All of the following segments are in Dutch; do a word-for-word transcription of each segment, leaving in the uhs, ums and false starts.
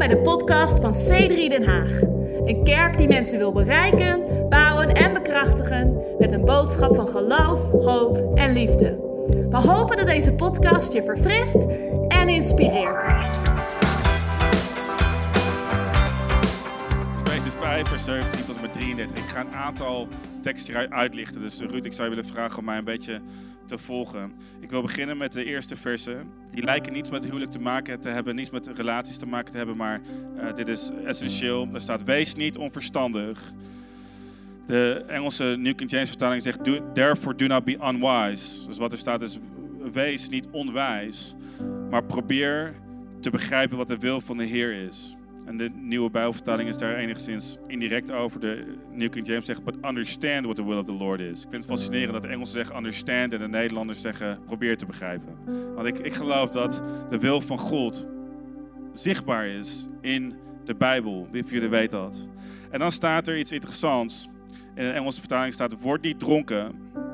bij de podcast van C drie Den Haag. Een kerk die mensen wil bereiken, bouwen en bekrachtigen met een boodschap van geloof, hoop en liefde. We hopen dat deze podcast je verfrist en inspireert. Efeze vijf, vers zeventien tot en met drieëndertig. Ik ga een aantal teksten hieruit uitlichten. Dus Ruud, ik zou je willen vragen om mij een beetje te volgen. Ik wil beginnen met de eerste versen. Die lijken niets met huwelijk te maken te hebben, niets met relaties te maken te hebben, maar uh, dit is essentieel. Er staat, wees niet onverstandig. De Engelse New King James vertaling zegt, do, therefore do not be unwise. Dus wat er staat is, wees niet onwijs, maar probeer te begrijpen wat de wil van de Heer is. En de nieuwe Bijbelvertaling is daar enigszins indirect over. De New King James zegt, but understand what the will of the Lord is. Ik vind het fascinerend dat de Engelsen zeggen understand en de Nederlanders zeggen probeer te begrijpen. Want ik, ik geloof dat de wil van God zichtbaar is in de Bijbel. Wie van jullie weet dat? En dan staat er iets interessants. In de Engelse vertaling staat, word niet dronken.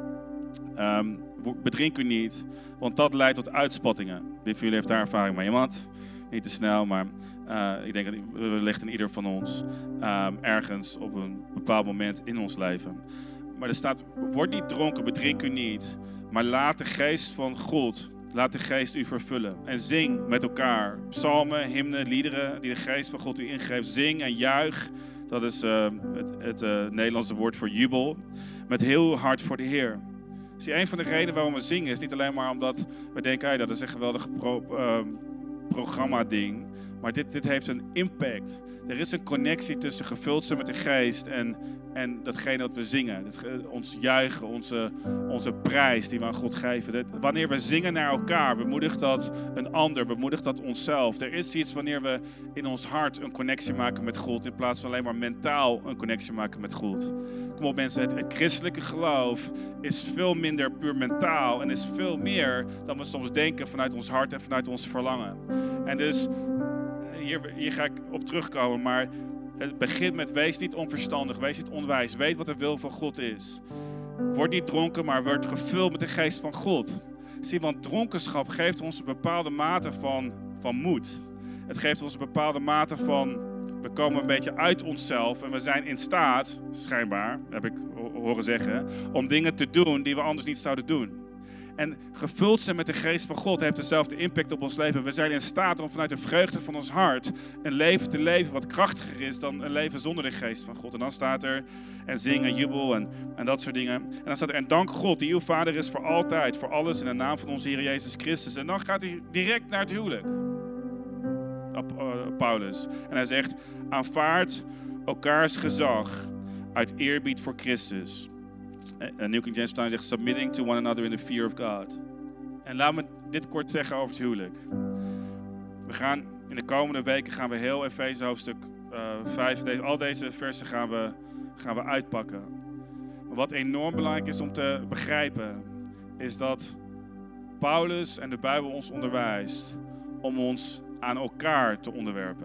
Um, bedrink u niet, want dat leidt tot uitspattingen. Wie van jullie heeft daar ervaring mee? Iemand? Niet te snel, maar uh, ik denk dat het ligt in ieder van ons um, ergens op een bepaald moment in ons leven. Maar er staat, word niet dronken, bedrink u niet, maar laat de geest van God, laat de geest u vervullen. En zing met elkaar psalmen, hymnen, liederen die de geest van God u ingeeft. Zing en juich, dat is uh, het, het uh, Nederlandse woord voor jubel, met heel hard voor de Heer. Zie, een van de redenen waarom we zingen is niet alleen maar omdat we denken, hey, dat is een geweldig pro, uh, programma-ding. Maar dit, dit heeft een impact. Er is een connectie tussen gevuld zijn met de geest en, en datgene dat we zingen. Het, ons juichen, onze, onze prijs die we aan God geven. Dat, wanneer we zingen naar elkaar, bemoedigt dat een ander, bemoedigt dat onszelf. Er is iets wanneer we in ons hart een connectie maken met God, in plaats van alleen maar mentaal een connectie maken met God. Kom op mensen, het, het christelijke geloof is veel minder puur mentaal en is veel meer dan we soms denken vanuit ons hart en vanuit ons verlangen. En dus, hier, hier ga ik op terugkomen, maar het begint met wees niet onverstandig, wees niet onwijs, weet wat de wil van God is. Word niet dronken, maar word gevuld met de geest van God. Zie, want dronkenschap geeft ons een bepaalde mate van, van moed. Het geeft ons een bepaalde mate van, we komen een beetje uit onszelf en we zijn in staat, schijnbaar, heb ik horen zeggen, om dingen te doen die we anders niet zouden doen. En gevuld zijn met de geest van God heeft dezelfde impact op ons leven. We zijn in staat om vanuit de vreugde van ons hart een leven te leven wat krachtiger is dan een leven zonder de geest van God. En dan staat er, en zing en jubel en, en dat soort dingen. En dan staat er, en dank God die uw Vader is voor altijd, voor alles in de naam van onze Heer Jezus Christus. En dan gaat hij direct naar het huwelijk. Paulus. En hij zegt, aanvaard elkaars gezag uit eerbied voor Christus. En New King James vertaling zegt, submitting to one another in the fear of God. En laat me dit kort zeggen over het huwelijk. We gaan in de komende weken gaan we heel Efeze hoofdstuk uh, vijf, deze, al deze versen gaan we, gaan we uitpakken. Maar wat enorm belangrijk is om te begrijpen, is dat Paulus en de Bijbel ons onderwijst om ons aan elkaar te onderwerpen.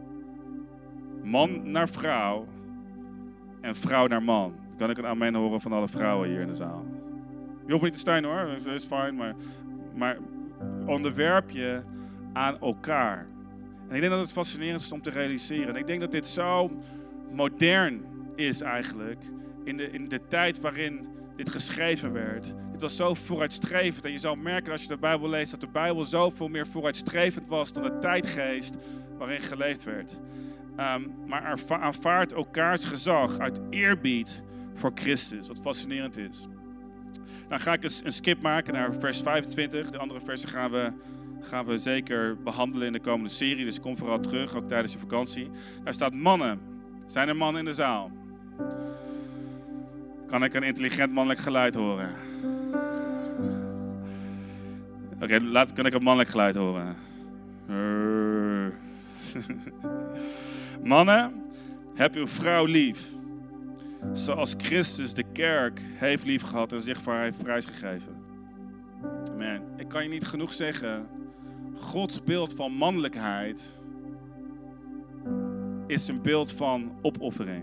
Man naar vrouw en vrouw naar man. Kan ik een amen horen van alle vrouwen hier in de zaal? Je hoeft niet te staan hoor, dat is fijn, maar, maar onderwerp je aan elkaar. En ik denk dat het fascinerend is om te realiseren. En ik denk dat dit zo modern is eigenlijk, in de, in de tijd waarin dit geschreven werd. Dit was zo vooruitstrevend en je zal merken als je de Bijbel leest dat de Bijbel zoveel meer vooruitstrevend was dan de tijdgeest waarin geleefd werd. Um, maar aanvaard elkaars gezag uit eerbied voor Christus, wat fascinerend is. Dan ga ik een, een skip maken naar vers vijfentwintig. De andere versen gaan we, gaan we zeker behandelen in de komende serie, dus kom vooral terug, ook tijdens je vakantie. Daar staat mannen. Zijn er mannen in de zaal? Kan ik een intelligent mannelijk geluid horen? Oké, okay, laat kan ik een mannelijk geluid horen? Mannen, heb uw vrouw lief. Zoals Christus de kerk heeft lief gehad en zich voor haar heeft prijsgegeven. Man, ik kan je niet genoeg zeggen. Gods beeld van mannelijkheid is een beeld van opoffering.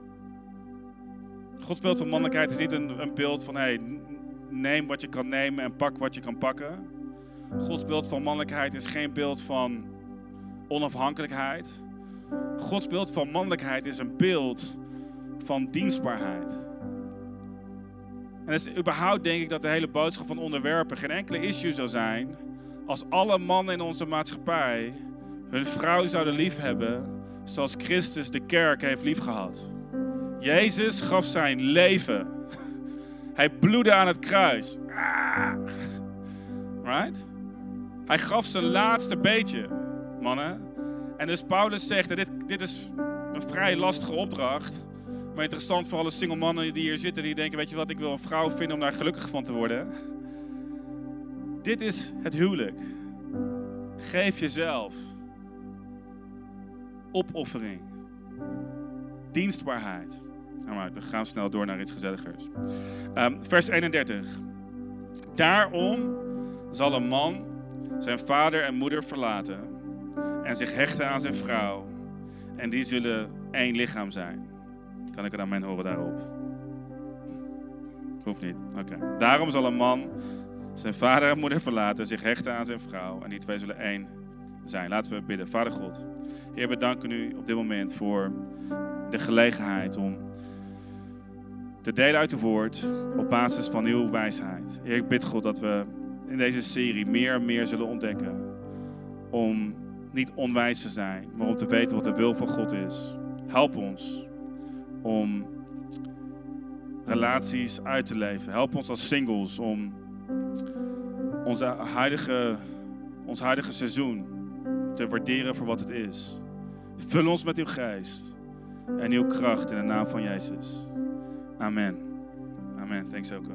Gods beeld van mannelijkheid is niet een, een beeld van hey, neem wat je kan nemen en pak wat je kan pakken. Gods beeld van mannelijkheid is geen beeld van onafhankelijkheid. Gods beeld van mannelijkheid is een beeld van dienstbaarheid. En dat is überhaupt denk ik dat de hele boodschap van onderwerpen geen enkele issue zou zijn als alle mannen in onze maatschappij hun vrouw zouden liefhebben zoals Christus de kerk heeft liefgehad. Jezus gaf zijn leven. Hij bloedde aan het kruis. Right? Hij gaf zijn laatste beetje, mannen. En dus Paulus zegt, dat dit, dit is een vrij lastige opdracht. Maar interessant voor alle single mannen die hier zitten, die denken, weet je wat, ik wil een vrouw vinden om daar gelukkig van te worden. Dit is het huwelijk. Geef jezelf. Opoffering. Dienstbaarheid. Nou, we gaan snel door naar iets gezelligers. Um, vers eenendertig. Daarom zal een man zijn vader en moeder verlaten en zich hechten aan zijn vrouw. En die zullen één lichaam zijn. Kan ik een amen horen daarop? Hoeft niet. Oké. Okay. Daarom zal een man zijn vader en moeder verlaten, zich hechten aan zijn vrouw. En die twee zullen één zijn. Laten we bidden. Vader God, Heer, we danken u op dit moment voor de gelegenheid om te delen uit uw woord op basis van uw wijsheid. Heer, ik bid God dat we in deze serie meer en meer zullen ontdekken om niet onwijs te zijn, maar om te weten wat de wil van God is. Help ons om relaties uit te leven. Help ons als singles om onze huidige, ons huidige seizoen te waarderen voor wat het is. Vul ons met uw geest en uw kracht in de naam van Jezus. Amen. Amen. Thanks, Elke.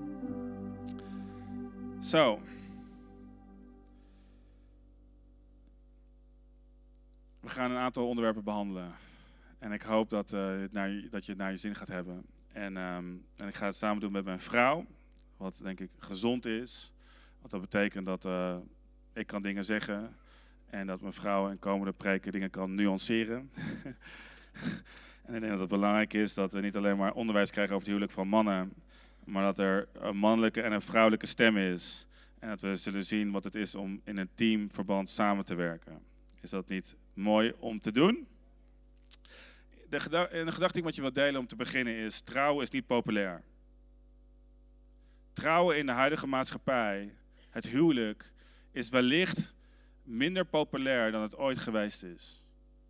Zo. We gaan een aantal onderwerpen behandelen. En ik hoop dat, uh, het naar, dat je het naar je zin gaat hebben. En, um, en ik ga het samen doen met mijn vrouw. Wat denk ik gezond is. Want dat betekent dat uh, ik kan dingen zeggen. En dat mijn vrouw in komende preken dingen kan nuanceren. En ik denk dat het belangrijk is dat we niet alleen maar onderwijs krijgen over het huwelijk van mannen. Maar dat er een mannelijke en een vrouwelijke stem is. En dat we zullen zien wat het is om in een teamverband samen te werken. Is dat niet mooi om te doen? De gedachte, een gedachte die ik met je wil delen om te beginnen is, trouwen is niet populair. Trouwen in de huidige maatschappij, het huwelijk, is wellicht minder populair dan het ooit geweest is.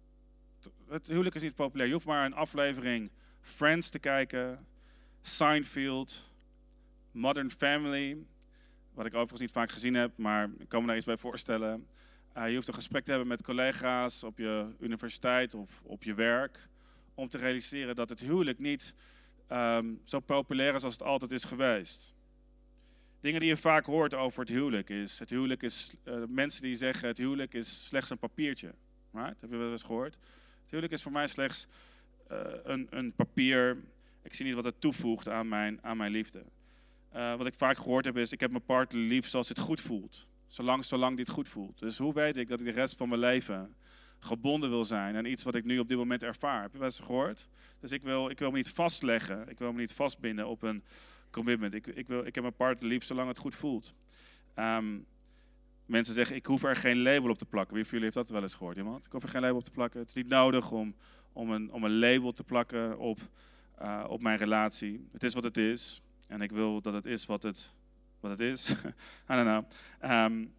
Het huwelijk is niet populair. Je hoeft maar een aflevering Friends te kijken, Seinfeld, Modern Family, wat ik overigens niet vaak gezien heb, maar ik kan me daar iets bij voorstellen. Uh, je hoeft een gesprek te hebben met collega's op je universiteit of op je werk, om te realiseren dat het huwelijk niet um, zo populair is als het altijd is geweest. Dingen die je vaak hoort over het huwelijk is, het huwelijk is uh, mensen die zeggen het huwelijk is slechts een papiertje. Right? Heb je wel eens gehoord? Het huwelijk is voor mij slechts uh, een, een papier. Ik zie niet wat het toevoegt aan mijn, aan mijn liefde. Uh, wat ik vaak gehoord heb is, ik heb mijn partner lief zoals het goed voelt. Zolang, zolang dit goed voelt. Dus hoe weet ik dat ik de rest van mijn leven gebonden wil zijn aan iets wat ik nu op dit moment ervaar? Heb je wel eens gehoord? Dus ik wil, ik wil me niet vastleggen. Ik wil me niet vastbinden op een commitment. Ik, ik, wil, ik heb mijn partner lief zolang het goed voelt. Um, mensen zeggen, ik hoef er geen label op te plakken. Wie van jullie heeft dat wel eens gehoord? Iemand? Ik hoef er geen label op te plakken. Het is niet nodig om, om, een, om een label te plakken op, uh, op mijn relatie. Het is wat het is. En ik wil dat het is wat het, wat het is. I don't know. Um,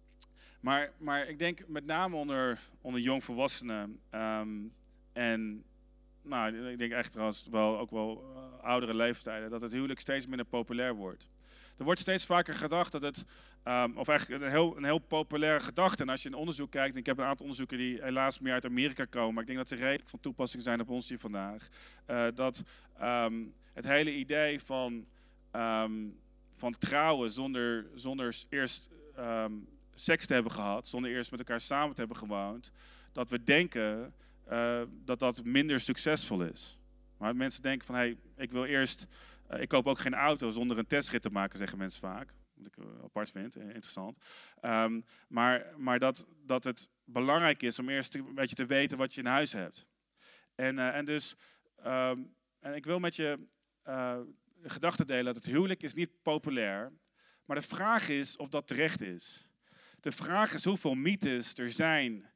maar, maar ik denk met name onder, onder jongvolwassenen um, en nou, ik denk echt trouwens wel, ook wel uh, oudere leeftijden, dat het huwelijk steeds minder populair wordt. Er wordt steeds vaker gedacht dat het, um, of eigenlijk een heel, een heel populaire gedachte. En als je een onderzoek kijkt, en ik heb een aantal onderzoeken die helaas meer uit Amerika komen, maar ik denk dat ze redelijk van toepassing zijn op ons hier vandaag. Uh, dat um, het hele idee van, um, van trouwen zonder, zonder eerst um, seks te hebben gehad, zonder eerst met elkaar samen te hebben gewoond, dat we denken uh, dat dat minder succesvol is. Maar mensen denken van, hé, hey, ik wil eerst... Uh, ik koop ook geen auto zonder een testrit te maken, zeggen mensen vaak. Wat ik uh, apart vind, uh, interessant. Um, maar maar dat, dat het belangrijk is om eerst een beetje te weten wat je in huis hebt. En, uh, en dus, um, en ik wil met je uh, gedachten delen dat het huwelijk is niet populair. Maar de vraag is of dat terecht is. De vraag is hoeveel mythes er zijn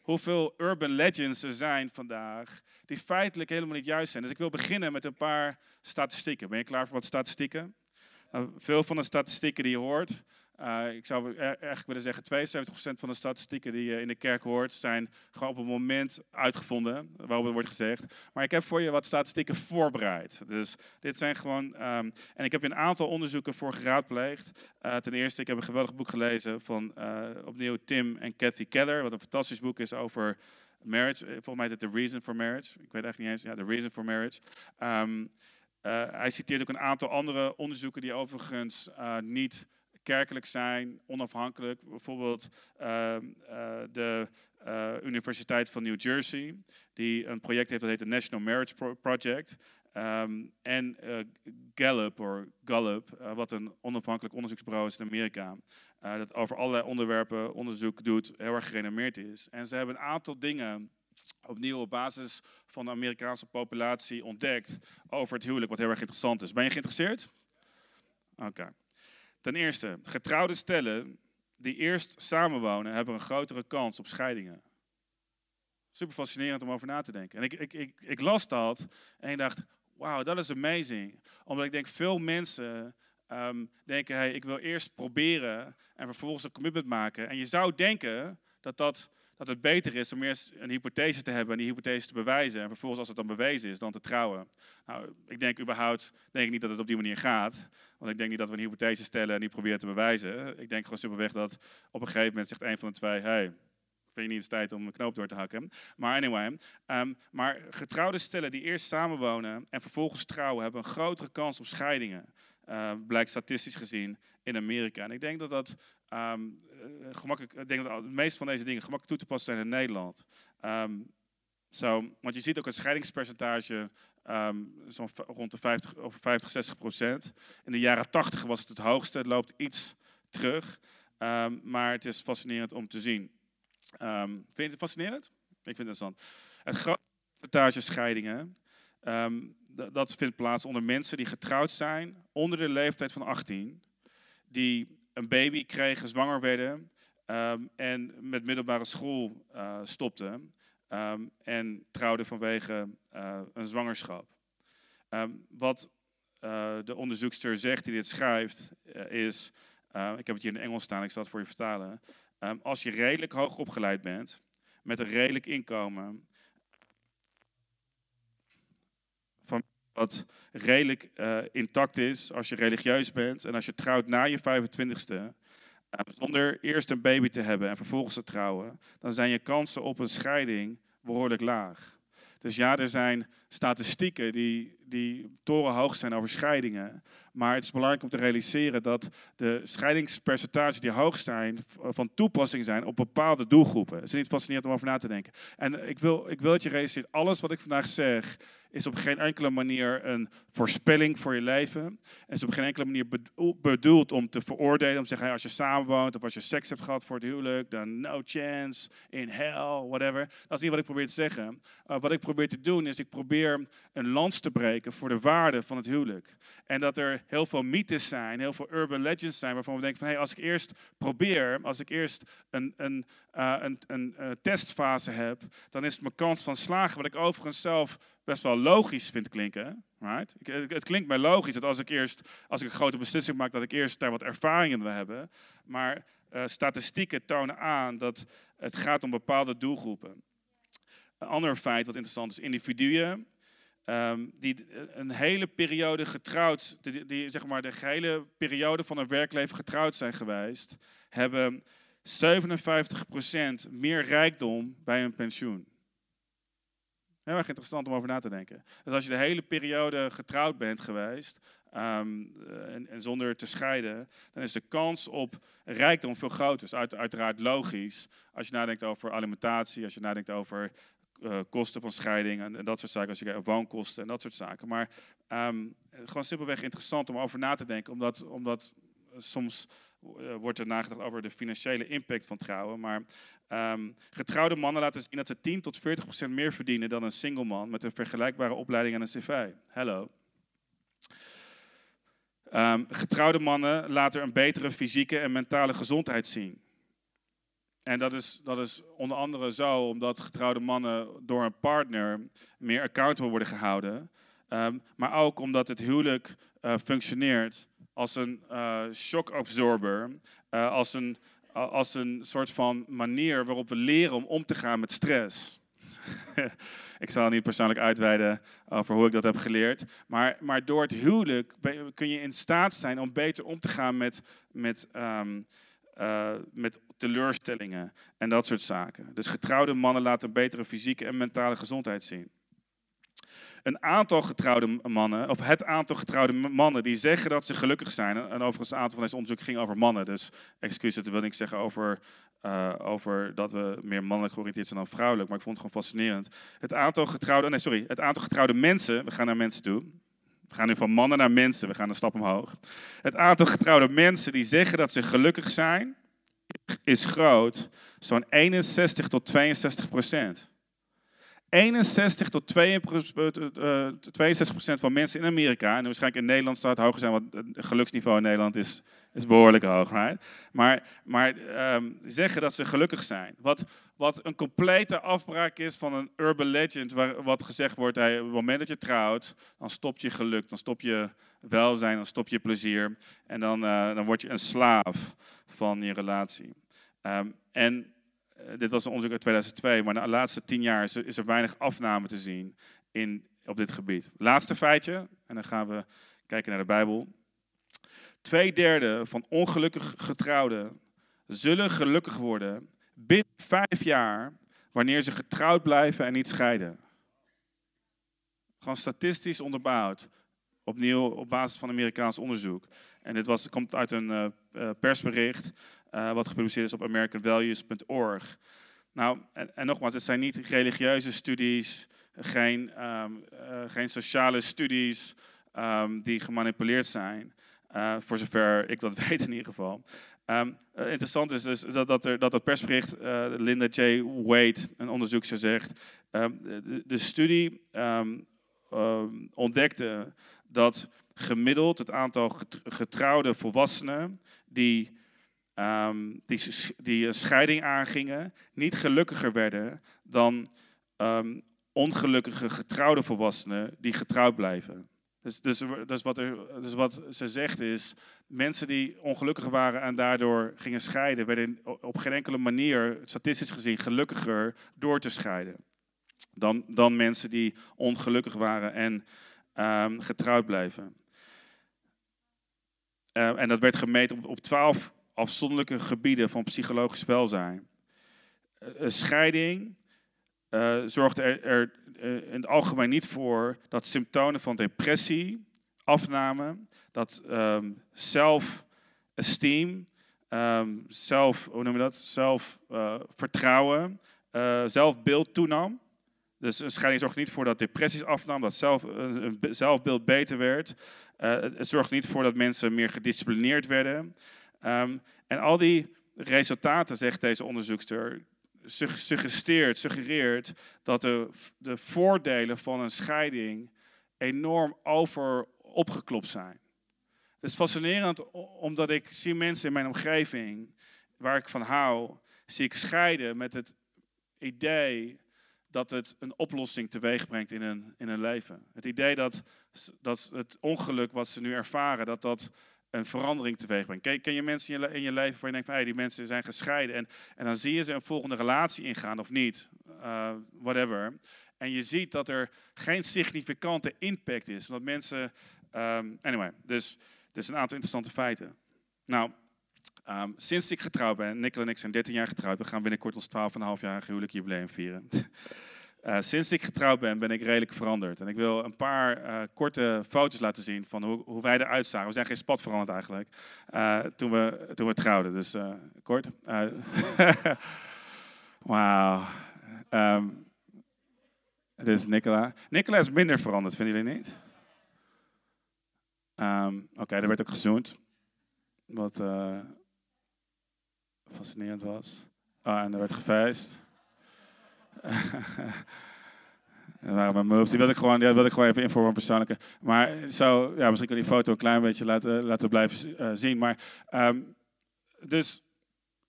hoeveel urban legends er zijn vandaag die feitelijk helemaal niet juist zijn. Dus ik wil beginnen met een paar statistieken. Ben je klaar voor wat statistieken? Nou, veel van de statistieken die je hoort, uh, ik zou eigenlijk willen zeggen tweeënzeventig procent van de statistieken die je in de kerk hoort, zijn gewoon op het moment uitgevonden, waarop het wordt gezegd. Maar ik heb voor je wat statistieken voorbereid. Dus dit zijn gewoon, um, en ik heb een aantal onderzoeken voor geraadpleegd. Uh, ten eerste, ik heb een geweldig boek gelezen van uh, opnieuw Tim en Kathy Keller, wat een fantastisch boek is over marriage. Volgens mij is het The Reason for Marriage. Ik weet eigenlijk niet eens, ja, The Reason for Marriage. Um, Uh, hij citeert ook een aantal andere onderzoeken die overigens uh, niet kerkelijk zijn, onafhankelijk. Bijvoorbeeld uh, uh, de uh, Universiteit van New Jersey, die een project heeft dat heet de National Marriage Pro- Project. Um, en uh, Gallup, or Gallup uh, wat een onafhankelijk onderzoeksbureau is in Amerika, uh, dat over allerlei onderwerpen onderzoek doet, heel erg gerenommeerd is. En ze hebben een aantal dingen opnieuw op basis van de Amerikaanse populatie ontdekt over het huwelijk, wat heel erg interessant is. Ben je geïnteresseerd? Oké. Okay. Ten eerste, getrouwde stellen die eerst samenwonen, hebben een grotere kans op scheidingen. Super fascinerend om over na te denken. En ik, ik, ik, ik las dat en ik dacht, wauw, dat is amazing. Omdat ik denk, veel mensen um, denken, hey, ik wil eerst proberen en vervolgens een commitment maken. En je zou denken dat dat... dat het beter is om eerst een hypothese te hebben en die hypothese te bewijzen. En vervolgens, als het dan bewezen is, dan te trouwen. Nou, ik denk überhaupt denk ik niet dat het op die manier gaat. Want ik denk niet dat we een hypothese stellen en die proberen te bewijzen. Ik denk gewoon simpelweg dat op een gegeven moment zegt een van de twee, hey, vind je niet eens tijd om een knoop door te hakken? Maar anyway, um, maar getrouwde stellen die eerst samenwonen en vervolgens trouwen, hebben een grotere kans op scheidingen. Uh, blijkt statistisch gezien in Amerika. En ik denk dat dat um, gemakkelijk, ik denk dat de meeste van deze dingen gemakkelijk toe te passen zijn in Nederland. Um, so, want je ziet ook een scheidingspercentage um, zo'n rond de vijftig, of vijftig, zestig procent. In de jaren tachtig was het het hoogste. Het loopt iets terug. Um, maar het is fascinerend om te zien. Um, vind je het fascinerend? Ik vind het interessant. Het grootste percentage scheidingen, um, d- dat vindt plaats onder mensen die getrouwd zijn onder de leeftijd van achttien. Die een baby kregen, zwanger werden um, en met middelbare school uh, stopten. Um, en trouwden vanwege uh, een zwangerschap. Um, wat uh, de onderzoekster zegt die dit schrijft uh, is, uh, ik heb het hier in Engels staan, ik zal het voor je vertalen. Um, als je redelijk hoog opgeleid bent, met een redelijk inkomen, van wat redelijk uh, intact is, als je religieus bent en als je trouwt na je vijfentwintigste, uh, zonder eerst een baby te hebben en vervolgens te trouwen, dan zijn je kansen op een scheiding behoorlijk laag. Dus ja, er zijn statistieken die, die torenhoog zijn over scheidingen. Maar het is belangrijk om te realiseren dat de scheidingspercentages die hoog zijn, van toepassing zijn op bepaalde doelgroepen. Het is niet fascinerend om over na te denken. En ik wil, ik wil dat je realiseert, alles wat ik vandaag zeg, is op geen enkele manier een voorspelling voor je leven. En is op geen enkele manier bedoeld om te veroordelen, om te zeggen, hey, als je samenwoont of als je seks hebt gehad voor het huwelijk, dan no chance, in hell, whatever. Dat is niet wat ik probeer te zeggen. Uh, wat ik probeer te doen is, ik probeer een lans te breken voor de waarde van het huwelijk. En dat er heel veel mythes zijn, heel veel urban legends zijn, waarvan we denken van, hey, als ik eerst probeer, als ik eerst een, een, uh, een, een uh, testfase heb, dan is het mijn kans van slagen, wat ik overigens zelf best wel logisch vind klinken. Right? Ik, het klinkt mij logisch dat als ik eerst, als ik een grote beslissing maak, dat ik eerst daar wat ervaring in wil hebben. Maar uh, statistieken tonen aan dat het gaat om bepaalde doelgroepen. Een ander feit wat interessant is, individuen um, die een hele periode getrouwd, die, die zeg maar de hele periode van hun werkleven getrouwd zijn geweest, hebben zevenenvijftig procent meer rijkdom bij hun pensioen. Heel erg interessant om over na te denken. Dus als je de hele periode getrouwd bent geweest um, en, en zonder te scheiden, dan is de kans op rijkdom veel groter. Dus uit, uiteraard logisch als je nadenkt over alimentatie, als je nadenkt over uh, kosten van scheiding en, en dat soort zaken, als je kijkt naar woonkosten en dat soort zaken. Maar um, gewoon simpelweg interessant om over na te denken, omdat, omdat soms uh, wordt er nagedacht over de financiële impact van trouwen, maar Um, getrouwde mannen laten zien dat ze tien tot veertig procent meer verdienen dan een single man met een vergelijkbare opleiding en een cv. Hallo. Um, getrouwde mannen laten een betere fysieke en mentale gezondheid zien. en dat is, dat is onder andere zo omdat getrouwde mannen door een partner meer accountable worden gehouden. Um, maar ook omdat het huwelijk uh, functioneert als een uh, shock absorber, uh, als, een, uh, als een soort van manier waarop we leren om om te gaan met stress. Ik zal niet persoonlijk uitweiden over hoe ik dat heb geleerd. Maar, maar door het huwelijk kun je in staat zijn om beter om te gaan met, met, um, uh, met teleurstellingen en dat soort zaken. Dus getrouwde mannen laten een betere fysieke en mentale gezondheid zien. Een aantal getrouwde mannen, of het aantal getrouwde mannen die zeggen dat ze gelukkig zijn. En overigens een aantal van deze onderzoek ging over mannen. Dus excuus, dat wil ik zeggen over, uh, over dat we meer mannelijk georiënteerd zijn dan vrouwelijk. Maar ik vond het gewoon fascinerend. Het aantal getrouwde, nee sorry, het aantal getrouwde mensen, we gaan naar mensen toe. We gaan nu van mannen naar mensen, we gaan een stap omhoog. Het aantal getrouwde mensen die zeggen dat ze gelukkig zijn, is groot. Zo'n eenenzestig tot tweeënzestig procent. eenenzestig tot tweeënzestig procent van mensen in Amerika, en waarschijnlijk in Nederland zou het hoger zijn, want het geluksniveau in Nederland is, is behoorlijk hoog. Right? Maar, maar um, zeggen dat ze gelukkig zijn. Wat, wat een complete afbraak is van een urban legend, waar, wat gezegd wordt, hey, op het moment dat je trouwt, dan stopt je geluk, dan stop je welzijn, dan stop je plezier. En dan, uh, dan word je een slaaf van je relatie. Um, en Dit was een onderzoek uit tweeduizend twee, maar de laatste tien jaar is er, is er weinig afname te zien in, op dit gebied. Laatste feitje, en dan gaan we kijken naar de Bijbel. Twee derde van ongelukkig getrouwden zullen gelukkig worden binnen vijf jaar wanneer ze getrouwd blijven en niet scheiden. Gewoon statistisch onderbouwd. Opnieuw op basis van Amerikaans onderzoek. En dit was, komt uit een uh, uh, persbericht uh, wat gepubliceerd is op american values punt org. Nou, en, en nogmaals, het zijn niet religieuze studies, geen, um, uh, geen sociale studies um, die gemanipuleerd zijn. Uh, voor zover ik dat weet in ieder geval. Um, uh, interessant is dus dat, dat, er, dat het persbericht, uh, Linda J. Wade, een onderzoekster, zegt. Um, de, de studie um, um, ontdekte dat gemiddeld het aantal getrouwde volwassenen die, um, die, die een scheiding aangingen, niet gelukkiger werden dan um, ongelukkige getrouwde volwassenen die getrouwd blijven. Dus, dus, dus, wat er, dus wat ze zegt is, mensen die ongelukkig waren en daardoor gingen scheiden, werden op geen enkele manier, statistisch gezien, gelukkiger door te scheiden. Dan, dan mensen die ongelukkig waren en um, getrouwd blijven. Uh, en dat werd gemeten op, op twaalf afzonderlijke gebieden van psychologisch welzijn. Uh, een scheiding uh, zorgt er, er uh, in het algemeen niet voor dat symptomen van depressie afnamen, dat um, self-esteem, um, zelf, hoe noem je dat? Zelfvertrouwen, uh, uh, zelfbeeld toenam. Dus een scheiding zorgt niet voor dat depressies afnam, dat zelf, een zelfbeeld beter werd. Uh, het zorgt niet voor dat mensen meer gedisciplineerd werden. Um, en al die resultaten, zegt deze onderzoekster, suggereert, suggereert dat de, de voordelen van een scheiding enorm over opgeklopt zijn. Het is fascinerend omdat ik zie mensen in mijn omgeving, waar ik van hou, zie ik scheiden met het idee dat het een oplossing teweeg brengt in hun, in hun leven. Het idee dat, dat het ongeluk wat ze nu ervaren, dat dat een verandering teweeg brengt. Ken, ken je mensen in je, in je leven waar je denkt van, hey, die mensen zijn gescheiden en, en dan zie je ze een volgende relatie ingaan of niet, uh, whatever. En je ziet dat er geen significante impact is. Omdat mensen, um, anyway, dus, dus een aantal interessante feiten. Nou, um, sinds ik getrouwd ben, Nicola en ik zijn dertien jaar getrouwd. We gaan binnenkort ons twaalf komma vijf jarige huwelijk jubileum vieren. Uh, sinds ik getrouwd ben, ben ik redelijk veranderd. En ik wil een paar uh, korte foto's laten zien van hoe, hoe wij eruit zagen. We zijn geen spat veranderd eigenlijk, uh, toen, we, toen we trouwden. Dus uh, kort. Uh, Wauw. Um, dit is Nicola. Nicola is minder veranderd, vinden jullie niet? Um, Oké, okay, er werd ook gezoend. Wat uh, fascinerend was. Oh, en er werd gefeest. Dat waren mijn moves. Die wilde ik gewoon, die wilde ik gewoon even in voor een persoonlijke. Maar zo, ja, misschien kan die foto een klein beetje laten, laten blijven uh, zien. Maar, um, dus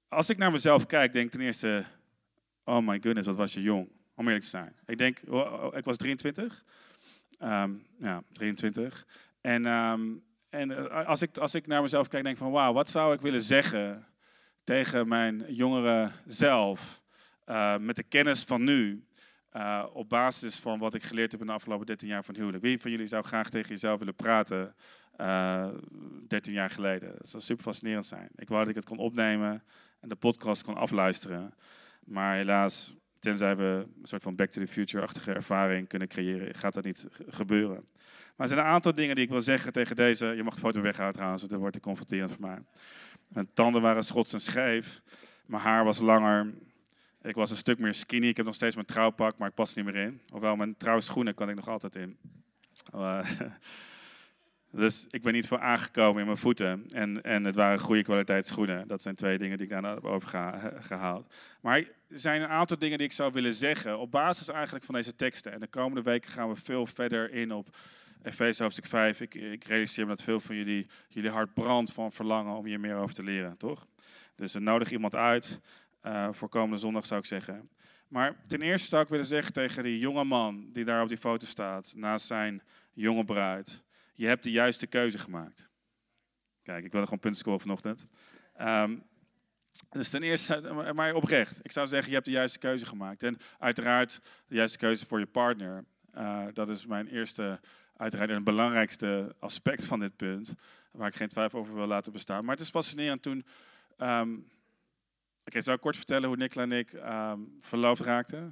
als ik naar mezelf kijk, denk ik ten eerste, oh my goodness, wat was je jong. Om eerlijk te zijn. Ik denk, ik was drieëntwintig. Um, ja, drieëntwintig. En, um, en als, ik, als ik naar mezelf kijk, denk ik van, wauw, wat zou ik willen zeggen tegen mijn jongere zelf, uh, met de kennis van nu, uh, op basis van wat ik geleerd heb in de afgelopen dertien jaar van huwelijk. Wie van jullie zou graag tegen jezelf willen praten uh, dertien jaar geleden? Dat zou super fascinerend zijn. Ik wou dat ik het kon opnemen en de podcast kon afluisteren. Maar helaas, tenzij we een soort van Back to the Future-achtige ervaring kunnen creëren, gaat dat niet gebeuren. Maar er zijn een aantal dingen die ik wil zeggen tegen deze. Je mag de foto weghalen trouwens, want dat wordt te confronterend voor mij. Mijn tanden waren schots en scheef. Mijn haar was langer. Ik was een stuk meer skinny. Ik heb nog steeds mijn trouwpak, maar ik pas er niet meer in. Hoewel mijn trouwschoenen kan ik nog altijd in. Uh, dus ik ben niet voor aangekomen in mijn voeten. En, en het waren goede kwaliteit schoenen. Dat zijn twee dingen die ik daar heb over ga, gehaald. Maar er zijn een aantal dingen die ik zou willen zeggen. Op basis eigenlijk van deze teksten. En de komende weken gaan we veel verder in op Efeze hoofdstuk vijf. Ik, ik realiseer me dat veel van jullie, jullie hart brandt van verlangen om hier meer over te leren, toch? Dus er nodig iemand uit. Uh, voor komende zondag zou ik zeggen. Maar ten eerste zou ik willen zeggen tegen die jonge man die daar op die foto staat, naast zijn jonge bruid. Je hebt de juiste keuze gemaakt. Kijk, ik wilde gewoon punten scoren vanochtend. Um, dus ten eerste, maar oprecht. Ik zou zeggen, je hebt de juiste keuze gemaakt. En uiteraard de juiste keuze voor je partner. Uh, dat is mijn eerste, uiteraard het belangrijkste aspect van dit punt. Waar ik geen twijfel over wil laten bestaan. Maar het is fascinerend toen. Um, Oké, okay, zou ik kort vertellen hoe Nicola en ik um, verloofd raakten?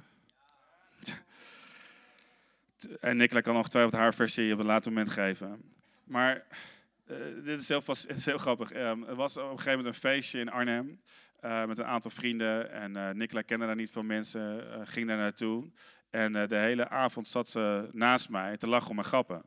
En Nicola kan ongetwijfeld haar versie op een later moment geven. Maar uh, dit is heel, vast, het is heel grappig. Um, er was op een gegeven moment een feestje in Arnhem uh, met een aantal vrienden. En uh, Nicola kende daar niet veel mensen, uh, ging daar naartoe. En uh, de hele avond zat ze naast mij te lachen om mijn grappen.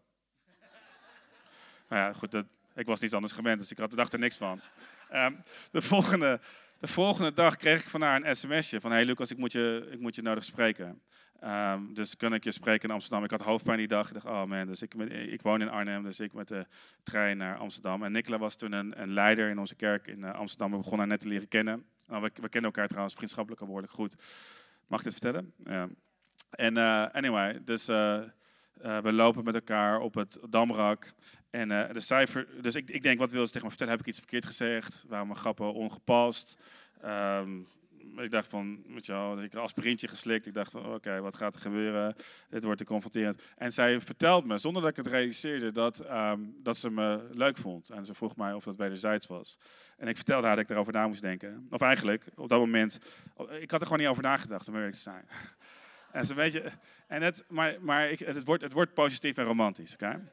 Nou ja, goed, dat, ik was niets anders gewend, dus ik had de dag er niks van. Um, de volgende... De volgende dag kreeg ik van haar een sms'je van, hey Lucas, ik moet je, ik moet je nodig spreken. Um, dus kan ik je spreken in Amsterdam? Ik had hoofdpijn die dag. Ik dacht, oh man, dus ik, ik woon in Arnhem, dus ik met de trein naar Amsterdam. En Nicola was toen een, een leider in onze kerk in uh, Amsterdam. We begonnen haar net te leren kennen. Nou, we, we kennen elkaar trouwens vriendschappelijk al behoorlijk goed. Mag ik dit vertellen? Ja. En uh, anyway, dus uh, uh, we lopen met elkaar op het Damrak. En uh, de cijfer, dus ik, ik denk, wat wil ze tegen me vertellen? Heb ik iets verkeerd gezegd? Waren mijn grappen ongepast? Um, ik dacht van, weet je wel, ik had een aspirintje geslikt. Ik dacht van, oké, okay, wat gaat er gebeuren? Dit wordt te confronterend. En zij vertelt me, zonder dat ik het realiseerde, dat, um, dat ze me leuk vond. En ze vroeg mij of dat wederzijds was. En ik vertelde haar dat ik erover na moest denken. Of eigenlijk, op dat moment, ik had er gewoon niet over nagedacht, om eerlijk te zijn. En ze weet je, en het, maar, maar ik, het, wordt, het wordt positief en romantisch, oké? Okay?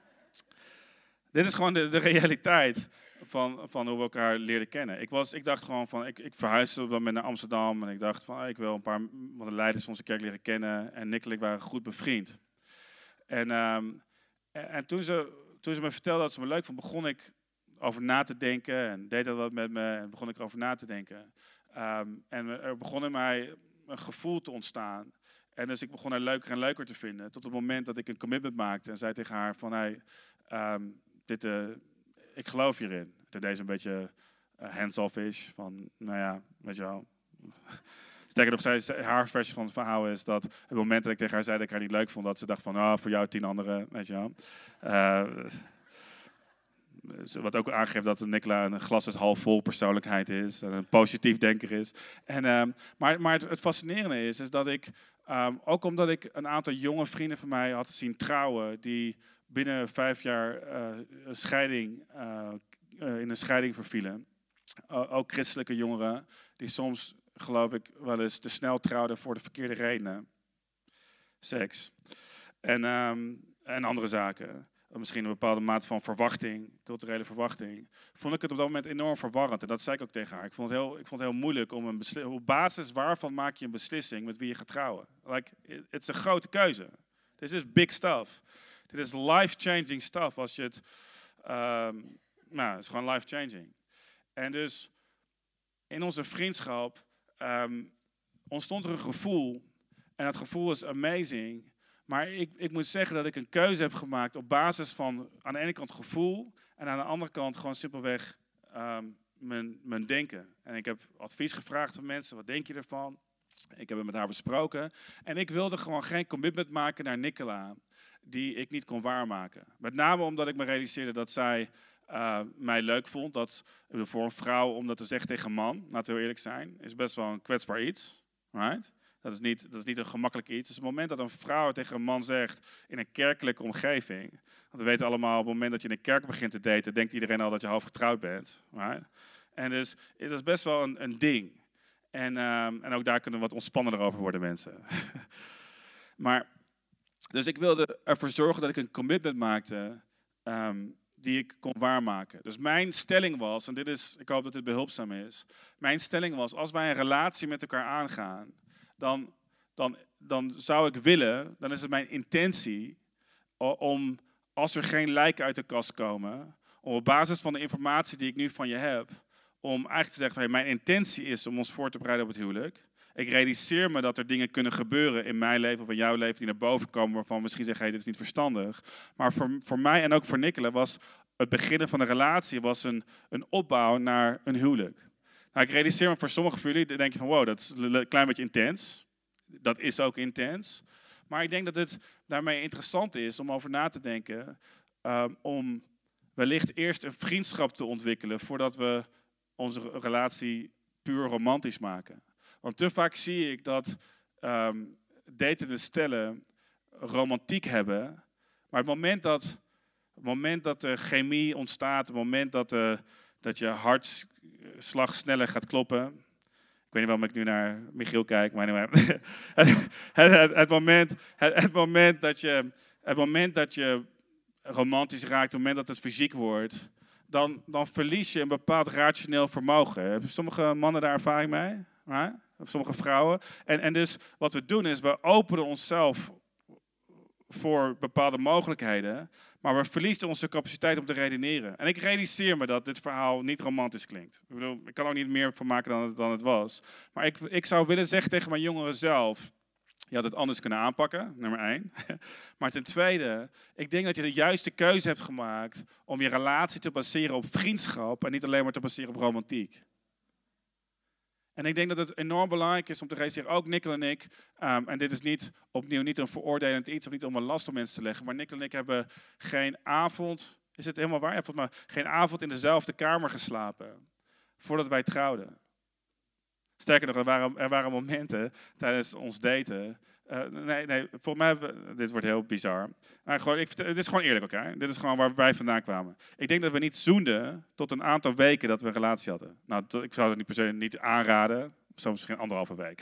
Dit is gewoon de, de realiteit van, van hoe we elkaar leerden kennen. Ik, was, ik dacht gewoon van, ik, ik verhuisde op dat moment naar Amsterdam en ik dacht van, ik wil een paar van de leiders van onze kerk leren kennen. En Nick en ik waren goed bevriend. En, um, en, en toen, ze, toen ze me vertelde dat ze me leuk vond, begon ik over na te denken en deed dat wat met me en begon ik erover na te denken. Um, en er begon in mij een gevoel te ontstaan. En dus ik begon haar leuker en leuker te vinden. Tot het moment dat ik een commitment maakte en zei tegen haar van, hey, um, dit, uh, ik geloof hierin. Toen deed ze een beetje uh, hands-off-ish. Van, nou ja, weet je wel. Sterker nog, zij, haar versie van het verhaal is dat het moment dat ik tegen haar zei dat ik haar niet leuk vond, dat ze dacht van, ah, oh, voor jou tien anderen, weet je wel. Uh, wat ook aangeeft dat Nicola een glas is half vol persoonlijkheid is. En een positief denker is. En, um, maar maar het, het fascinerende is, is dat ik, um, ook omdat ik een aantal jonge vrienden van mij had zien trouwen, die binnen vijf jaar uh, een scheiding, uh, uh, in een scheiding vervielen. Uh, ook christelijke jongeren, die soms, geloof ik, wel eens te snel trouwden voor de verkeerde redenen. Seks. En, um, en andere zaken. Misschien een bepaalde mate van verwachting, culturele verwachting. Vond ik het op dat moment enorm verwarrend. En dat zei ik ook tegen haar. Ik vond het heel, ik vond het heel moeilijk om een beslissing. Op basis waarvan maak je een beslissing met wie je gaat trouwen? Like, het is een grote keuze. This is big stuff. Dit is life-changing stuff. Als je het, um, nou, het is gewoon life-changing. En dus in onze vriendschap um, ontstond er een gevoel. En dat gevoel is amazing. Maar ik, ik moet zeggen dat ik een keuze heb gemaakt op basis van aan de ene kant gevoel en aan de andere kant gewoon simpelweg um, mijn, mijn denken. En ik heb advies gevraagd van mensen, wat denk je ervan? Ik heb het met haar besproken. En ik wilde gewoon geen commitment maken naar Nicola die ik niet kon waarmaken. Met name omdat ik me realiseerde dat zij uh, mij leuk vond. Dat voor een vrouw om dat te zeggen tegen een man, laten we heel eerlijk zijn, is best wel een kwetsbaar iets. Right? Dat is niet, dat is niet een gemakkelijk iets. Dus op het moment dat een vrouw tegen een man zegt in een kerkelijke omgeving. Want we weten allemaal, op het moment dat je in een kerk begint te daten, denkt iedereen al dat je half getrouwd bent. Right? En dus dat is best wel een, een ding. En, um, en ook daar kunnen we wat ontspannender over worden, mensen. maar, dus ik wilde ervoor zorgen dat ik een commitment maakte um, die ik kon waarmaken. Dus mijn stelling was, en dit is, ik hoop dat dit behulpzaam is. Mijn stelling was, als wij een relatie met elkaar aangaan, dan, dan, dan zou ik willen, dan is het mijn intentie om, als er geen lijken uit de kast komen, om op basis van de informatie die ik nu van je heb, om eigenlijk te zeggen, hey, mijn intentie is om ons voor te bereiden op het huwelijk. Ik realiseer me dat er dingen kunnen gebeuren in mijn leven of in jouw leven die naar boven komen, waarvan we misschien zeggen, hey, dit is niet verstandig. Maar voor, voor mij en ook voor Nicola was het beginnen van een relatie was een, een opbouw naar een huwelijk. Nou, ik realiseer me voor sommigen van jullie, dan denk je van, wow, dat is een klein beetje intens. Dat is ook intens. Maar ik denk dat het daarmee interessant is om over na te denken, um, om wellicht eerst een vriendschap te ontwikkelen voordat we onze relatie puur romantisch maken. Want te vaak zie ik dat um, datende stellen romantiek hebben, maar het moment dat, het moment dat de chemie ontstaat, het moment dat, de, dat je hartslag sneller gaat kloppen. Ik weet niet waarom ik nu naar Michiel kijk, maar anyway. het, het, het, moment, het, het, moment dat je, het moment dat je romantisch raakt, het moment dat het fysiek wordt, Dan, dan verlies je een bepaald rationeel vermogen. Hebben sommige mannen daar ervaring mee? Right? Of sommige vrouwen? En, en dus wat we doen is, we openen onszelf voor bepaalde mogelijkheden, maar we verliezen onze capaciteit om te redeneren. En ik realiseer me dat dit verhaal niet romantisch klinkt. Ik bedoel, ik kan er ook niet meer van maken dan het, dan het was. Maar ik, ik zou willen zeggen tegen mijn jongeren zelf, je had het anders kunnen aanpakken, nummer één. Maar ten tweede, ik denk dat je de juiste keuze hebt gemaakt om je relatie te baseren op vriendschap en niet alleen maar te baseren op romantiek. En ik denk dat het enorm belangrijk is om te realiseren, ook Nicola en ik, um, en dit is niet opnieuw niet een veroordelend iets of niet om een last op mensen te leggen, maar Nicola en ik hebben geen avond, is het helemaal waar? Ja, volgens mij, geen avond in dezelfde kamer geslapen voordat wij trouwden. Sterker nog, er waren, er waren momenten tijdens ons daten. Uh, nee, nee, volgens mij hebben we, dit wordt heel bizar. Maar gewoon, ik, dit is gewoon eerlijk, oké? Okay? Dit is gewoon waar wij vandaan kwamen. Ik denk dat we niet zoenden tot een aantal weken dat we een relatie hadden. Nou, to, ik zou het niet per se niet aanraden. Soms misschien anderhalve week.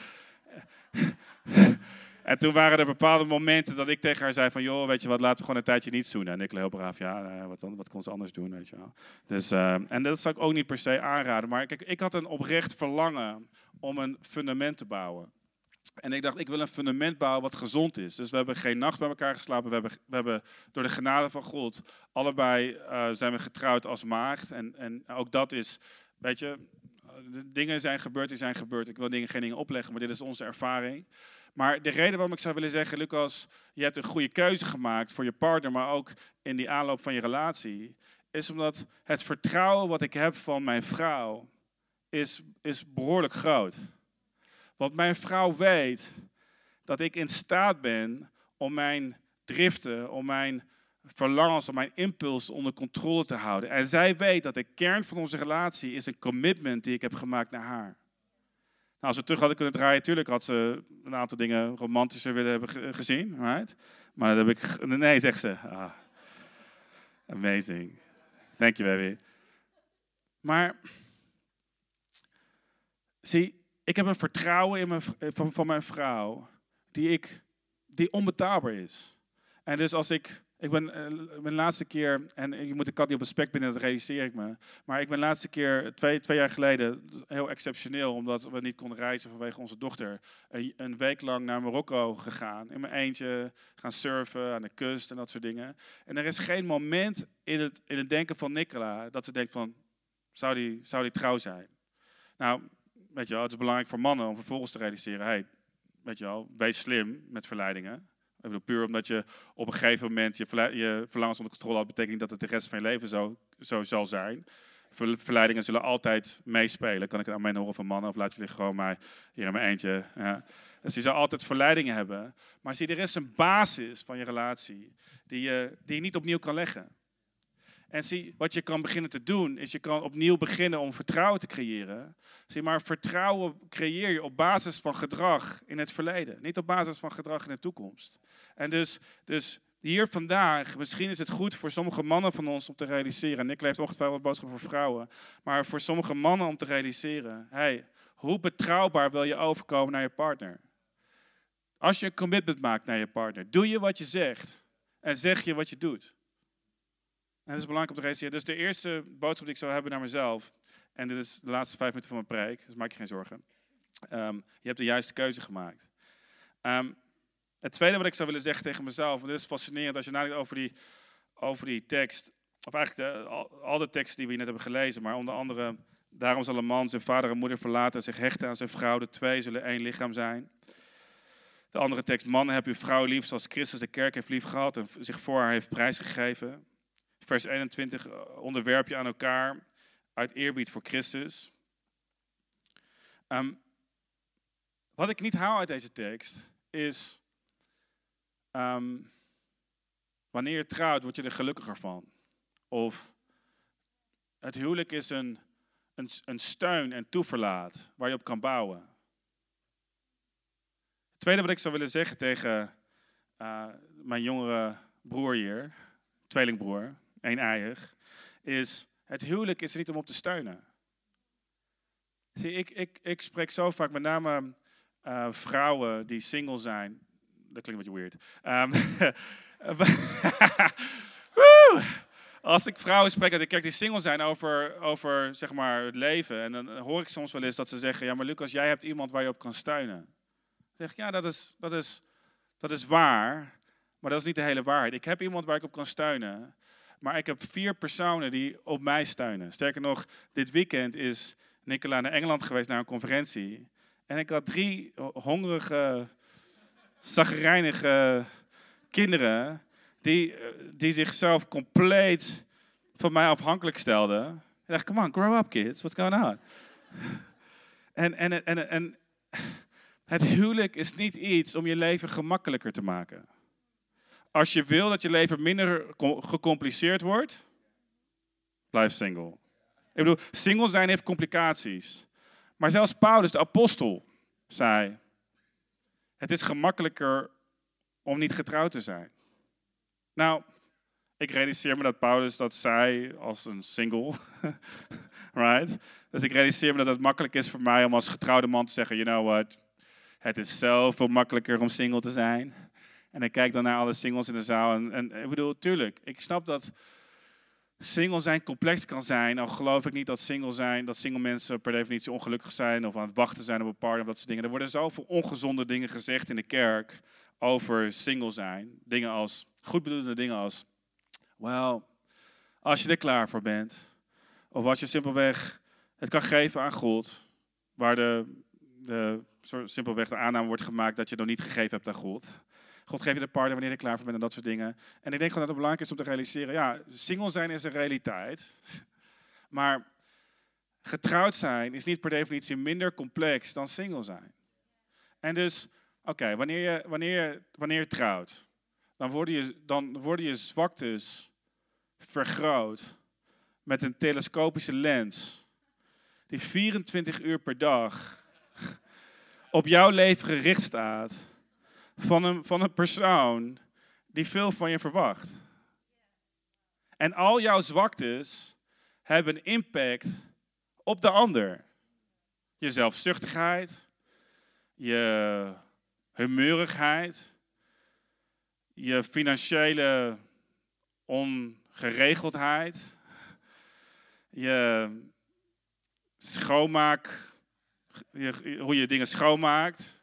En toen waren er bepaalde momenten dat ik tegen haar zei van, joh, weet je wat, laten we gewoon een tijdje niet zoenen. En ik heel braaf, ja, uh, wat, dan, wat kon ze anders doen, weet je wel. Dus, uh, en dat zou ik ook niet per se aanraden. Maar kijk, ik had een oprecht verlangen om een fundament te bouwen. En ik dacht, ik wil een fundament bouwen wat gezond is. Dus we hebben geen nacht bij elkaar geslapen. We hebben, we hebben door de genade van God, allebei uh, zijn we getrouwd als maagd. En, en ook dat is, weet je, de dingen zijn gebeurd, die zijn gebeurd. Ik wil dingen, geen dingen opleggen, maar dit is onze ervaring. Maar de reden waarom ik zou willen zeggen, Lucas, je hebt een goede keuze gemaakt voor je partner, maar ook in die aanloop van je relatie, is omdat het vertrouwen wat ik heb van mijn vrouw is, is behoorlijk groot. Want mijn vrouw weet dat ik in staat ben om mijn driften, om mijn verlangens, om mijn impuls onder controle te houden. En zij weet dat de kern van onze relatie is een commitment die ik heb gemaakt naar haar. Nou, als we terug hadden kunnen draaien, natuurlijk had ze een aantal dingen romantischer willen hebben gezien. Right? Maar dat heb ik... Nee, zegt ze. Ah, amazing. Thank you, baby. Maar, zie, ik heb een vertrouwen in mijn, van, van mijn vrouw die, ik, die onbetaalbaar is. En dus als ik... Ik ben uh, mijn laatste keer, en je moet de kat niet op een spek binden, dat realiseer ik me. Maar ik ben de laatste keer, twee, twee jaar geleden, heel exceptioneel, omdat we niet konden reizen vanwege onze dochter, een, een week lang naar Marokko gegaan. In mijn eentje gaan surfen aan de kust en dat soort dingen. En er is geen moment in het, in het denken van Nicola dat ze denkt van, zou die, zou die trouw zijn? Nou, weet je wel, het is belangrijk voor mannen om vervolgens te realiseren, hey, weet je wel, wees slim met verleidingen. Ik bedoel, puur omdat je op een gegeven moment je, verla- je verlangens onder controle had, betekent niet dat het de rest van je leven zo, zo zal zijn. Ver, verleidingen zullen altijd meespelen. Kan ik het aan mij horen van mannen of laat jullie gewoon mij hier in mijn eentje. Ja. Dus je zal altijd verleidingen hebben. Maar zie, er is een basis van je relatie die je, die je niet opnieuw kan leggen. En zie, wat je kan beginnen te doen, is je kan opnieuw beginnen om vertrouwen te creëren. Zie, maar vertrouwen creëer je op basis van gedrag in het verleden. Niet op basis van gedrag in de toekomst. En dus, dus hier vandaag, misschien is het goed voor sommige mannen van ons om te realiseren. En ik leef ongetwijfeld boodschappen voor vrouwen. Maar voor sommige mannen om te realiseren. Hey, hoe betrouwbaar wil je overkomen naar je partner? Als je een commitment maakt naar je partner, doe je wat je zegt. En zeg je wat je doet. En dat is belangrijk om te realiseren. Dus de eerste boodschap die ik zou hebben naar mezelf. En dit is de laatste vijf minuten van mijn preek. Dus maak je geen zorgen. Um, je hebt de juiste keuze gemaakt. Um, het tweede wat ik zou willen zeggen tegen mezelf. En dit is fascinerend als je nadenkt over die, over die tekst. Of eigenlijk de, al, al de teksten die we hier net hebben gelezen. Maar onder andere. Daarom zal een man zijn vader en moeder verlaten. En zich hechten aan zijn vrouw. De twee zullen één lichaam zijn. De andere tekst. Mannen, heb uw vrouw lief zoals Christus de kerk heeft lief gehad. En zich voor haar heeft prijsgegeven. Vers eenentwintig, onderwerp je aan elkaar uit eerbied voor Christus. Um, wat ik niet haal uit deze tekst is, um, wanneer je trouwt, word je er gelukkiger van. Of het huwelijk is een, een, een steun en toeverlaat waar je op kan bouwen. Het tweede wat ik zou willen zeggen tegen uh, mijn jongere broer hier, tweelingbroer, een-eiig, is het huwelijk is er niet om op te steunen. Zie, ik, ik, ik spreek zo vaak met name uh, vrouwen die single zijn. Dat klinkt een beetje weird. Um, Als ik vrouwen spreek uit de kerk die single zijn over, over zeg maar, het leven. En dan hoor ik soms wel eens dat ze zeggen, ja maar Lucas, jij hebt iemand waar je op kan steunen. Dan zeg ik, ja dat is, dat is, dat is waar. Maar dat is niet de hele waarheid. Ik heb iemand waar ik op kan steunen. Maar ik heb vier personen die op mij steunen. Sterker nog, dit weekend is Nicola naar Engeland geweest naar een conferentie. En ik had drie hongerige, chagrijnige kinderen die, die zichzelf compleet van mij afhankelijk stelden. Ik dacht, come on, grow up kids, what's going on? en, en, en, en het huwelijk is niet iets om je leven gemakkelijker te maken. Als je wil dat je leven minder gecompliceerd wordt, blijf single. Ik bedoel, single zijn heeft complicaties. Maar zelfs Paulus, de apostel, zei, het is gemakkelijker om niet getrouwd te zijn. Nou, ik realiseer me dat Paulus dat zei als een single. Right? Dus ik realiseer me dat het makkelijk is voor mij om als getrouwde man te zeggen, you know what, het is zoveel makkelijker om single te zijn. En ik kijk dan naar alle singles in de zaal. En, en ik bedoel, tuurlijk, ik snap dat single zijn complex kan zijn. Al geloof ik niet dat single zijn, dat single mensen per definitie ongelukkig zijn of aan het wachten zijn op een partner of dat soort dingen. Er worden zoveel ongezonde dingen gezegd in de kerk over single zijn. Dingen als, goed bedoelde dingen als, well, als je er klaar voor bent. Of als je simpelweg het kan geven aan God. Waar de, de simpelweg de aanname wordt gemaakt dat je het nog niet gegeven hebt aan God. God geeft je de partner wanneer je er klaar voor bent en dat soort dingen. En ik denk gewoon dat het belangrijk is om te realiseren, ja, single zijn is een realiteit. Maar getrouwd zijn is niet per definitie minder complex dan single zijn. En dus, oké, okay, wanneer, je, wanneer, je, wanneer je trouwt, dan worden je, dan worden je zwaktes vergroot met een telescopische lens die vierentwintig uur per dag op jouw leven gericht staat. Van een, van een persoon die veel van je verwacht. En al jouw zwaktes hebben een impact op de ander. Je zelfzuchtigheid, je humeurigheid, je financiële ongeregeldheid, je schoonmaak, je, hoe je dingen schoonmaakt.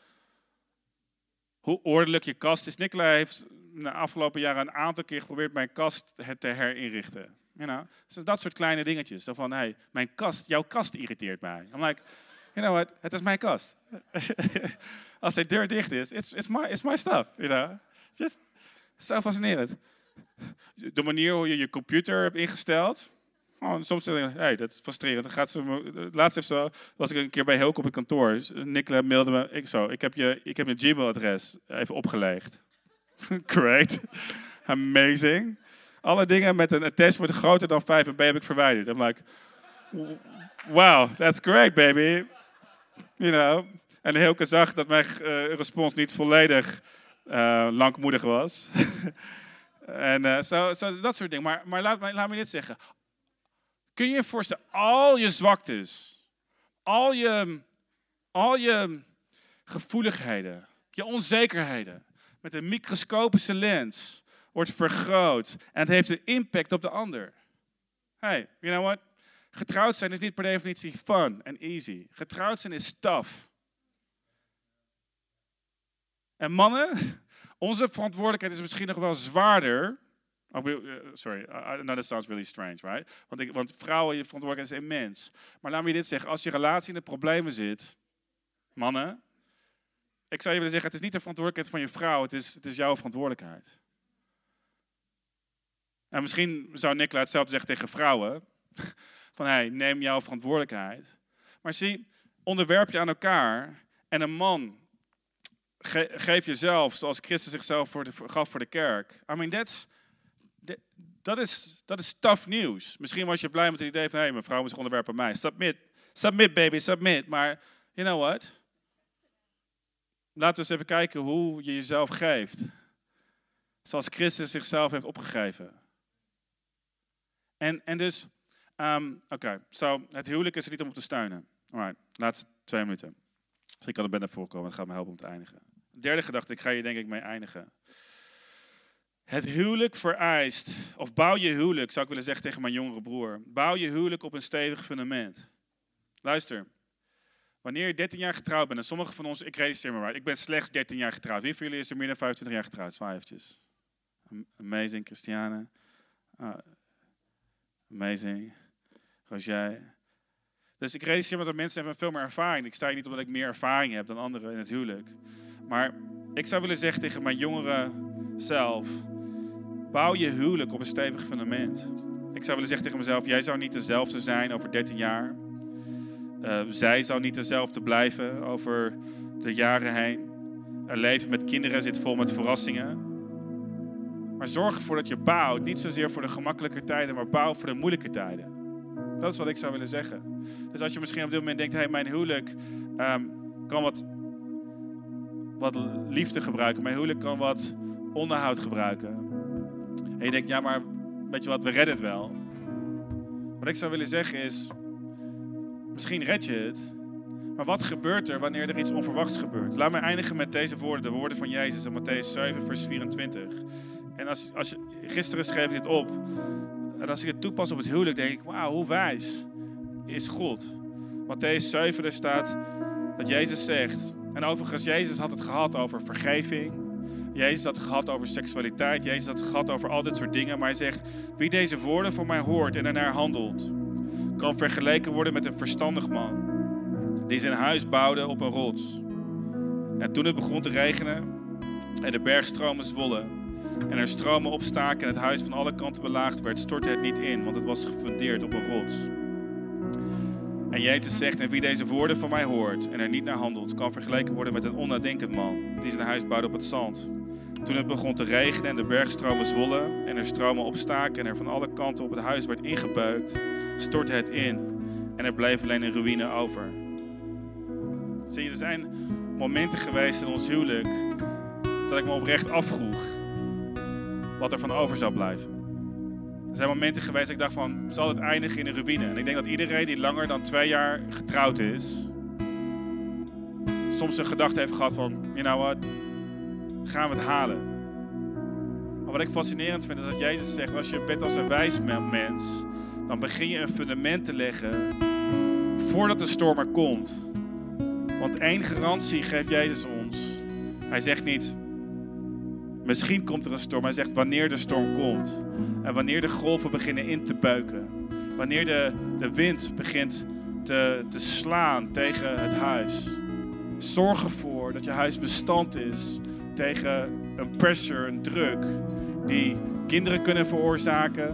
Hoe ordelijk je kast is. Nicola heeft de afgelopen jaren een aantal keer geprobeerd mijn kast te herinrichten. You know? Dus dat soort kleine dingetjes. Zo van, hey, mijn kast, jouw kast irriteert mij. I'm like, you know what, het is mijn kast. Als de deur dicht is, it's, it's, my, it's my stuff. You know? Just, zo fascinerend. De manier hoe je je computer hebt ingesteld. Oh, soms denk ik, hey, dat is frustrerend. Dan gaat ze, laatst heeft ze, was ik een keer bij Hilke op het kantoor. Nicola mailde me, ik zo, ik heb je, ik heb je Gmail-adres even opgelegd. Great. Amazing. Alle dingen met een attachment groter dan vijf M B heb ik verwijderd. I'm like, wow, that's great, baby. You know. En Hilke zag dat mijn uh, respons niet volledig uh, langmoedig was. en uh, so, so, dat soort dingen. Maar, maar laat, laat me dit zeggen. Kun je je voorstellen, al je zwaktes, al je, al je gevoeligheden, je onzekerheden, met een microscopische lens wordt vergroot en het heeft een impact op de ander. Hey, you know what? Getrouwd zijn is niet per definitie fun en easy. Getrouwd zijn is tough. En mannen, onze verantwoordelijkheid is misschien nog wel zwaarder. Oh, sorry, I know that sounds really strange, right? Want, ik, want vrouwen, je verantwoordelijkheid is immens. Maar laat me je dit zeggen, als je relatie in de problemen zit, mannen, ik zou je willen zeggen, het is niet de verantwoordelijkheid van je vrouw, het is, het is jouw verantwoordelijkheid. En misschien zou Nicola hetzelfde zeggen tegen vrouwen, van hey, neem jouw verantwoordelijkheid. Maar zie, onderwerp je aan elkaar en een man, ge, geef jezelf zoals Christus zichzelf voor de, gaf voor de kerk. I mean, that's... Dat is, dat is tough news. Misschien was je blij met het idee van, hé, hey, mijn vrouw moet zich onderwerpen aan mij. Submit, submit baby, submit. Maar, you know what? Laten we eens even kijken hoe je jezelf geeft. Zoals Christus zichzelf heeft opgegeven. En, en dus, um, oké, okay, so, het huwelijk is er niet om op te steunen. Alright, laatste twee minuten. Dus ik kan er bijna voorkomen, het gaat me helpen om te eindigen. Derde gedachte, ik ga hier denk ik mee eindigen. Het huwelijk vereist, of bouw je huwelijk, zou ik willen zeggen tegen mijn jongere broer. Bouw je huwelijk op een stevig fundament. Luister, wanneer je dertien jaar getrouwd bent, en sommigen van ons, ik realiseer me maar, ik ben slechts dertien jaar getrouwd. Wie van jullie is er meer dan vijfentwintig jaar getrouwd? Zwaai eventjes. Amazing, Christiane. Uh, amazing. Roger. Dus ik realiseer me dat mensen hebben veel meer ervaring. Ik sta hier niet omdat ik meer ervaring heb dan anderen in het huwelijk. Maar ik zou willen zeggen tegen mijn jongere zelf, bouw je huwelijk op een stevig fundament. Ik zou willen zeggen tegen mezelf, jij zou niet dezelfde zijn over dertien jaar. Uh, zij zou niet dezelfde blijven over de jaren heen. Een leven met kinderen zit vol met verrassingen. Maar zorg ervoor dat je bouwt, niet zozeer voor de gemakkelijke tijden, maar bouw voor de moeilijke tijden. Dat is wat ik zou willen zeggen. Dus als je misschien op dit moment denkt, hey, mijn huwelijk um, kan wat, wat liefde gebruiken. Mijn huwelijk kan wat onderhoud gebruiken. En je denkt, ja, maar weet je wat, we redden het wel. Wat ik zou willen zeggen is, misschien red je het, maar wat gebeurt er wanneer er iets onverwachts gebeurt? Laat me eindigen met deze woorden, de woorden van Jezus in Mattheüs zeven, vers vierentwintig. En als, als je, gisteren schreef ik dit op. En als ik het toepas op het huwelijk, denk ik, wauw, hoe wijs is God. Mattheüs zeven, daar staat dat Jezus zegt. En overigens, Jezus had het gehad over vergeving. Jezus had het gehad over seksualiteit. Jezus had het gehad over al dit soort dingen. Maar hij zegt, wie deze woorden van mij hoort en ernaar handelt, kan vergeleken worden met een verstandig man die zijn huis bouwde op een rots. En toen het begon te regenen en de bergstromen zwollen en er stromen opstaken en het huis van alle kanten belaagd werd, stortte het niet in, want het was gefundeerd op een rots. En Jezus zegt, en wie deze woorden van mij hoort en er niet naar handelt, kan vergeleken worden met een onnadenkend man die zijn huis bouwde op het zand. Toen het begon te regenen en de bergstromen zwollen en er stromen opstaken en er van alle kanten op het huis werd ingebeukt, stortte het in en er bleef alleen een ruïne over. Zie je, er zijn momenten geweest in ons huwelijk dat ik me oprecht afvroeg wat er van over zou blijven. Er zijn momenten geweest dat ik dacht van, zal het eindigen in een ruïne? En ik denk dat iedereen die langer dan twee jaar getrouwd is, soms een gedachte heeft gehad van, you know what, gaan we het halen? Maar wat ik fascinerend vind is dat Jezus zegt, als je bent als een wijs mens, dan begin je een fundament te leggen voordat de storm er komt. Want één garantie geeft Jezus ons. Hij zegt niet, misschien komt er een storm. Hij zegt wanneer de storm komt. En wanneer de golven beginnen in te beuken. Wanneer de, de wind begint te, te slaan tegen het huis. Zorg ervoor dat je huis bestand is tegen een pressure, een druk, die kinderen kunnen veroorzaken,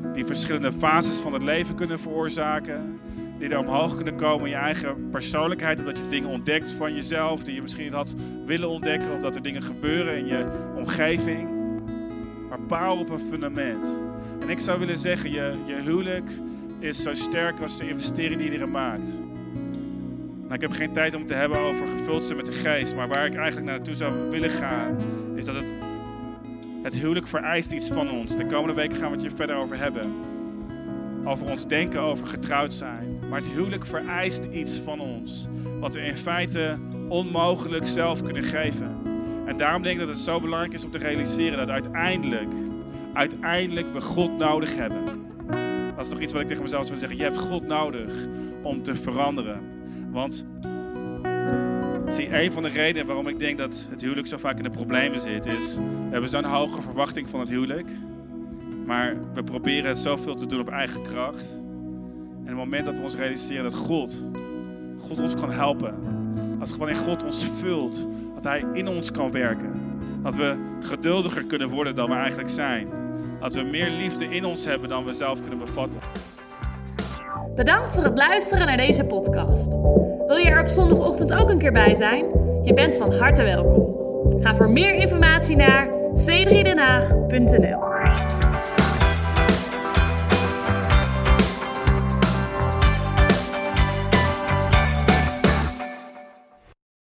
die verschillende fases van het leven kunnen veroorzaken. Die er omhoog kunnen komen in je eigen persoonlijkheid. Omdat je dingen ontdekt van jezelf die je misschien niet had willen ontdekken. Of dat er dingen gebeuren in je omgeving. Maar bouw op een fundament. En ik zou willen zeggen, je, je huwelijk is zo sterk als de investering die je erin maakt. Nou, ik heb geen tijd om het te hebben over gevuld zijn met de geest. Maar waar ik eigenlijk naartoe zou willen gaan, is dat het, het huwelijk vereist iets van ons. De komende weken gaan we het hier verder over hebben. Over ons denken over getrouwd zijn. Maar het huwelijk vereist iets van ons. Wat we in feite onmogelijk zelf kunnen geven. En daarom denk ik dat het zo belangrijk is om te realiseren dat uiteindelijk, uiteindelijk we God nodig hebben. Dat is nog iets wat ik tegen mezelf zou zeggen. Je hebt God nodig om te veranderen. Want, zie, een van de redenen waarom ik denk dat het huwelijk zo vaak in de problemen zit, is, we hebben zo'n hoge verwachting van het huwelijk. Maar we proberen het zoveel te doen op eigen kracht. En op het moment dat we ons realiseren dat God, God ons kan helpen. Dat wanneer God ons vult, dat Hij in ons kan werken. Dat we geduldiger kunnen worden dan we eigenlijk zijn. Dat we meer liefde in ons hebben dan we zelf kunnen bevatten. Bedankt voor het luisteren naar deze podcast. Wil je er op zondagochtend ook een keer bij zijn? Je bent van harte welkom. Ga voor meer informatie naar c drie den haag punt n l.